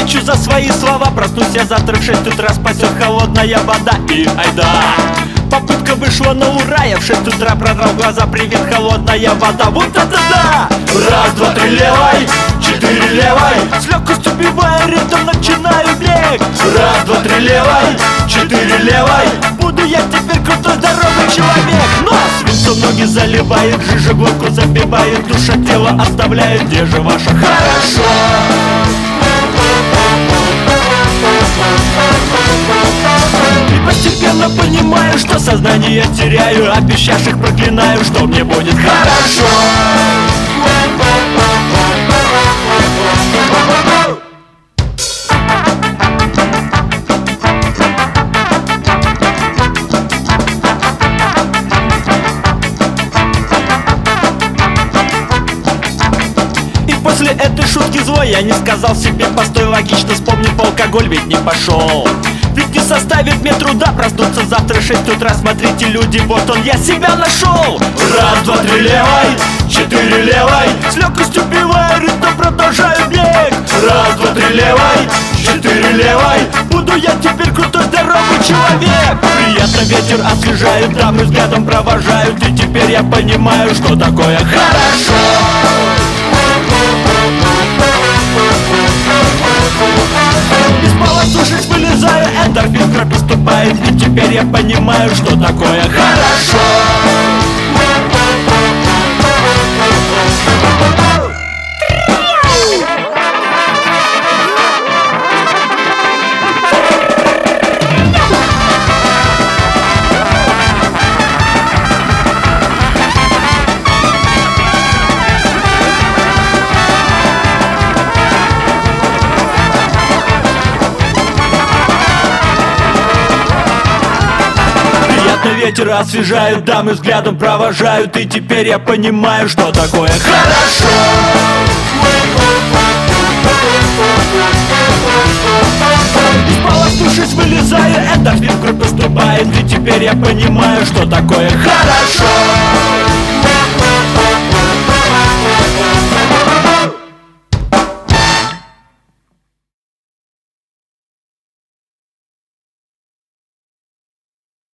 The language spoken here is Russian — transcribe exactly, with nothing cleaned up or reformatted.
отвечу за свои слова. Проснусь я завтра в шесть утра, спасет холодная вода. И айда! Попытка вышла на ура, я в шесть утра продрал глаза, привет, холодная вода. Вот это да! Раз, два, три, левой, четыре, левой, с легкостью убивая ритм, начинаю бег. Раз, два, три, левой, четыре, левой, буду я теперь крутой, здоровый человек. Но свинцом ноги заливает, жижа глотку забивает, душа тело оставляет, где же ваше хорошо? И постепенно понимаю, что сознание теряю, обещавших проклинаю, что мне будет хорошо. И после этой шутки злой я не сказал себе постой, логично вспомнив, алкоголь ведь не пошел. Ведь не составит мне труда проснуться завтра в шесть утра. Смотрите, люди, вот он, я себя нашел. Раз, два, три, левой, четыре, левой, с легкостью убиваю ритм, продолжаю бег. Раз, два, три, левой, четыре, левой, буду я теперь крутой, здоровый человек. Приятно ветер освежает, дамы взглядом провожают, и теперь я понимаю, что такое хорошо. Из полосу шесть вылезаю, эндорфин в кровь поступает, и теперь я понимаю, что такое хорошо. Ветер освежают, дамы взглядом провожают, и теперь я понимаю, что такое хорошо. Из полосу шесть вылезаю, эндорфин в кровь поступает, и теперь я понимаю, что такое хорошо.